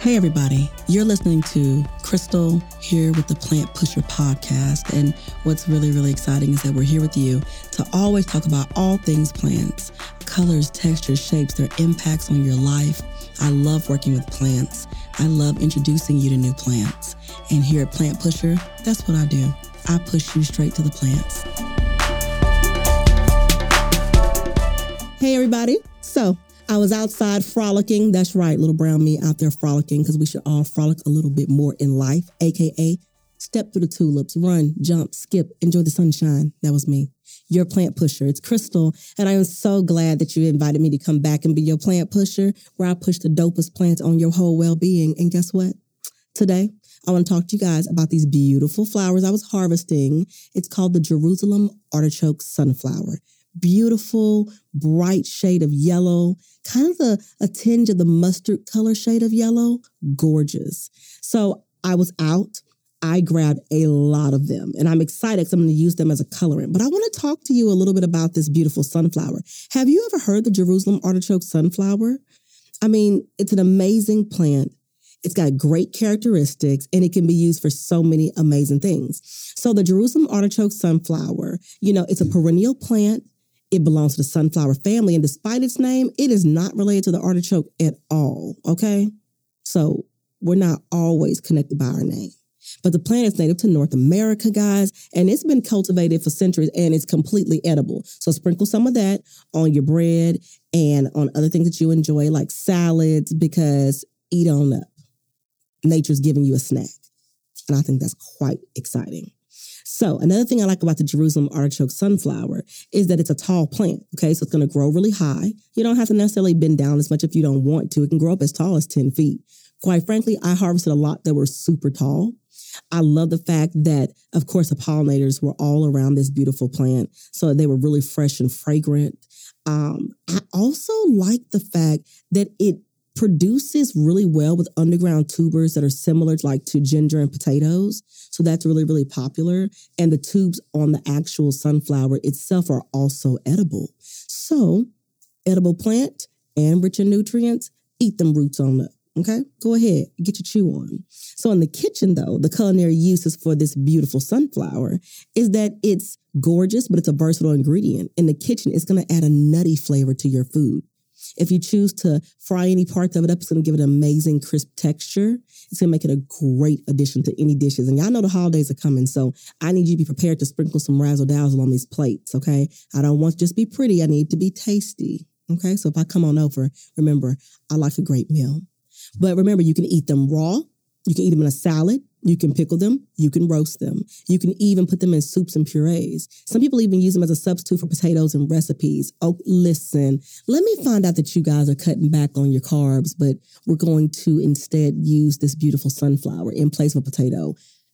Hey everybody, you're listening to Crystal here with the Plant Pusher podcast. And what's really, really exciting is that we're here with you to always talk about all things plants, colors, textures, shapes, their impacts on your life. I love working with plants. I love introducing you to new plants. And here at Plant Pusher, that's what I do. I push you straight to the plants. Hey everybody. So I was outside frolicking. That's right, little brown me out there frolicking, because we should all frolic a little bit more in life, aka step through the tulips, run, jump, skip, enjoy the sunshine. That was me, your plant pusher. It's Crystal, and I am so glad that you invited me to come back and be your plant pusher, where I push the dopest plants on your whole well-being. And guess what? Today, I want to talk to you guys about these beautiful flowers I was harvesting. It's called the Jerusalem Artichoke Sunflower. Beautiful, bright shade of yellow, kind of a tinge of the mustard color shade of yellow. Gorgeous. So I was out. I grabbed a lot of them, and I'm excited because I'm going to use them as a colorant. But I want to talk to you a little bit about this beautiful sunflower. Have you ever heard the Jerusalem Artichoke Sunflower? I mean, it's an amazing plant. It's got great characteristics, and it can be used for so many amazing things. So the Jerusalem Artichoke Sunflower, it's a perennial plant. It belongs to the sunflower family, and despite its name, it is not related to the artichoke at all, okay? So we're not always connected by our name. But the plant is native to North America, guys, and it's been cultivated for centuries, and it's completely edible. So sprinkle some of that on your bread and on other things that you enjoy, like salads, because eat on up. Nature's giving you a snack, and I think that's quite exciting. So another thing I like about the Jerusalem Artichoke Sunflower is that it's a tall plant, okay? So it's going to grow really high. You don't have to necessarily bend down as much if you don't want to. It can grow up as tall as 10 feet. Quite frankly, I harvested a lot that were super tall. I love the fact that, of course, the pollinators were all around this beautiful plant, so they were really fresh and fragrant. I also like the fact that it produces really well with underground tubers that are similar to ginger and potatoes. So that's really, really popular. And the tubes on the actual sunflower itself are also edible. So edible plant and rich in nutrients, eat them roots on up. Okay, go ahead, get your chew on. So in the kitchen, though, the culinary uses for this beautiful sunflower is that it's gorgeous, but it's a versatile ingredient. In the kitchen, it's going to add a nutty flavor to your food. If you choose to fry any parts of it up, it's going to give it an amazing crisp texture. It's going to make it a great addition to any dishes. And y'all know the holidays are coming, so I need you to be prepared to sprinkle some razzle-dazzle on these plates, okay? I don't want to just be pretty. I need to be tasty, okay? So if I come on over, remember, I like a great meal. But remember, you can eat them raw. You can eat them in a salad. You can pickle them. You can roast them. You can even put them in soups and purees. Some people even use them as a substitute for potatoes in recipes. Oh, listen, let me find out that you guys are cutting back on your carbs, but we're going to instead use this beautiful sunflower in place of a potato.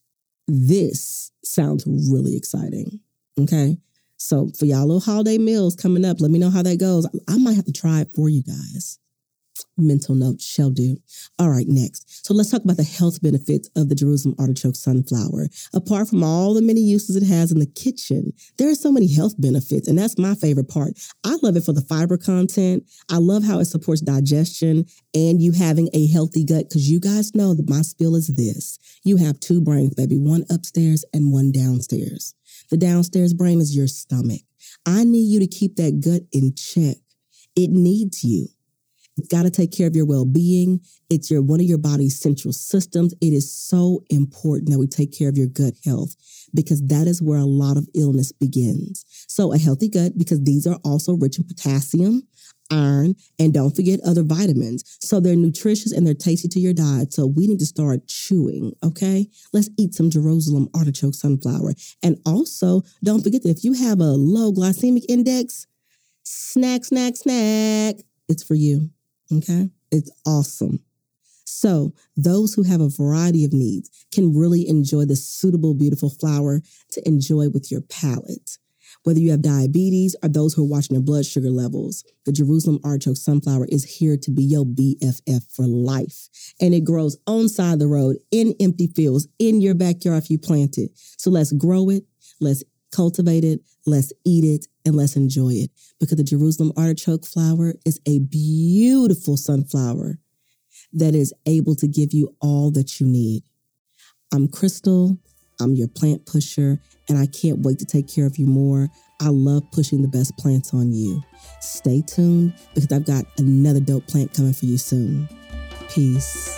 This sounds really exciting, okay? So for y'all little holiday meals coming up, let me know how that goes. I might have to try it for you guys. Mental note shall do. All right, next. So let's talk about the health benefits of the Jerusalem Artichoke Sunflower. Apart from all the many uses it has in the kitchen, there are so many health benefits, and that's my favorite part. I love it for the fiber content. I love how it supports digestion and you having a healthy gut, because you guys know that my spiel is this. You have two brains, baby, one upstairs and one downstairs. The downstairs brain is your stomach. I need you to keep that gut in check. It needs you. It's got to take care of your well-being. It's one of your body's central systems. It is so important that we take care of your gut health, because that is where a lot of illness begins. So a healthy gut, because these are also rich in potassium, iron, and don't forget other vitamins. So they're nutritious and they're tasty to your diet. So we need to start chewing, okay? Let's eat some Jerusalem Artichoke Sunflower. And also, don't forget that if you have a low glycemic index, snack, it's for you. Okay, it's awesome. So those who have a variety of needs can really enjoy this suitable, beautiful flower to enjoy with your palate. Whether you have diabetes or those who are watching their blood sugar levels, the Jerusalem Artichoke Sunflower is here to be your BFF for life. And it grows on side of the road, in empty fields, in your backyard if you plant it. So let's grow it, let's cultivate it, let's eat it, and let's enjoy it, because the Jerusalem Artichoke flower is a beautiful sunflower that is able to give you all that you need. I'm Crystal. I'm your plant pusher, and I can't wait to take care of you more. I love pushing the best plants on you. Stay tuned because I've got another dope plant coming for you soon. Peace.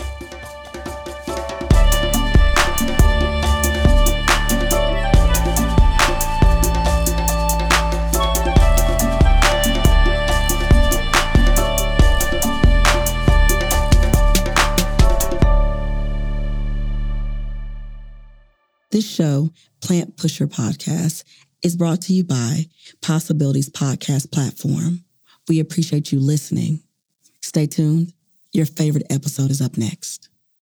This show, Plant Pusher Podcast, is brought to you by Possibilities Podcast Platform. We appreciate you listening. Stay tuned. Your favorite episode is up next.